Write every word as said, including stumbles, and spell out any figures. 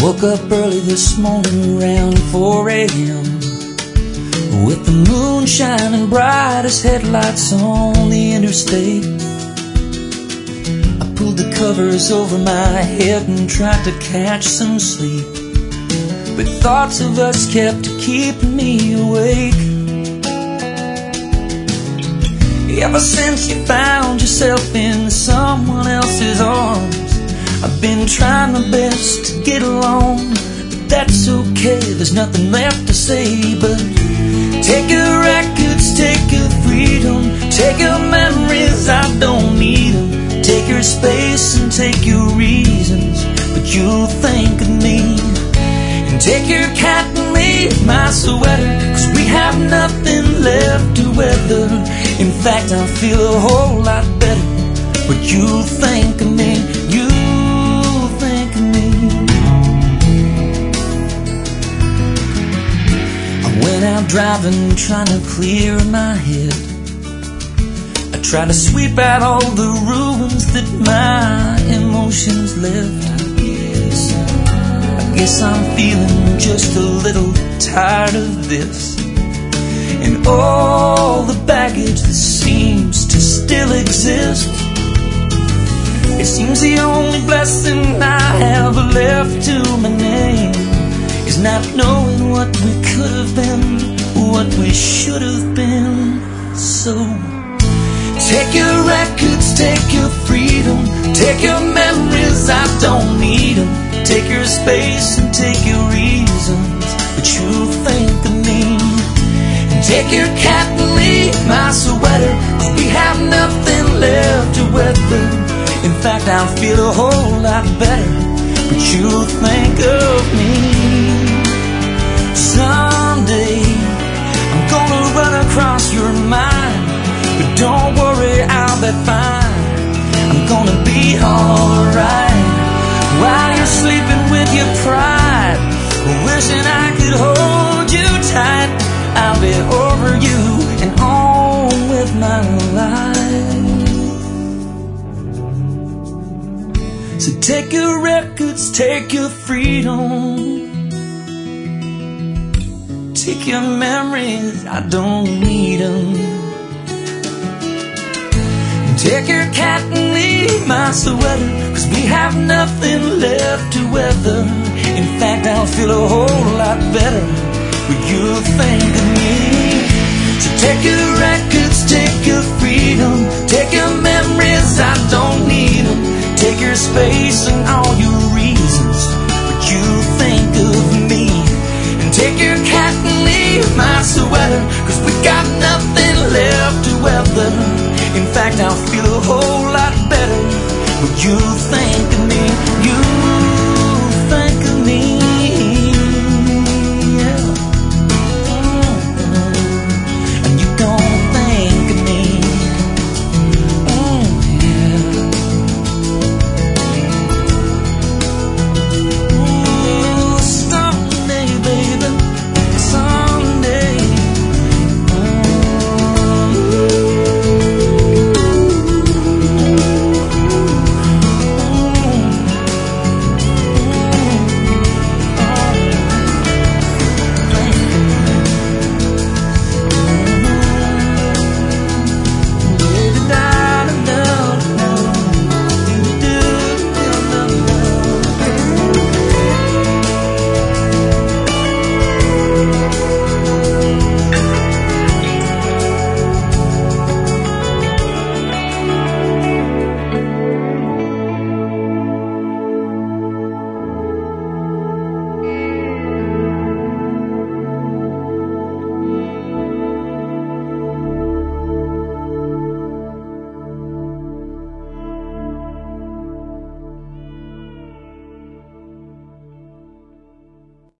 Woke up early this morning around four A M with the moon shining bright as headlights on the interstate. I pulled the covers over my head and tried to catch some sleep, but thoughts of us kept keeping me awake. Ever since you found yourself in someone else's arms, I've been trying my best to get along, but that's okay, there's nothing left to say. But take your records, take your freedom, take your memories, I don't need them. Take your space and take your reasons, but you'll think of me. And take your cat and leave my sweater, 'cause we have nothing left to weather. In fact, I feel a whole lot better, but you'll think of me. You When I'm driving, trying to clear my head, I try to sweep out all the ruins that my emotions left. I guess I'm feeling just a little tired of this, and all the baggage that seems to still exist. It seems the only blessing I have left to my name is not knowing what we could have been, what we should have been. So take your records, take your freedom, take your memories, I don't need them. Take your space and take your reasons, but you'll think of me. And take your cat and leave my sweater, 'cause we have nothing left to weather. In fact, I feel a whole lot better, but you'll think of me. Someday I'm gonna run across your mind, but don't worry, I'll be fine. I'm gonna be alright while you're sleeping with your pride, wishing I could hold you tight. I'll be over you and on with my life. So take your records, take your freedom, take your memories, I don't need them. Take your cat and leave my sweater, 'cause we have nothing left to weather. In fact, I'll feel a whole lot better when you think of me. So take your records, take your freedom, take your memories, I don't need them. Take your space and all your reasons, but you think of me. Take your cat and leave my sweater, 'cause we got nothing left to weather. In fact, I'll feel a whole lot better when you think of me.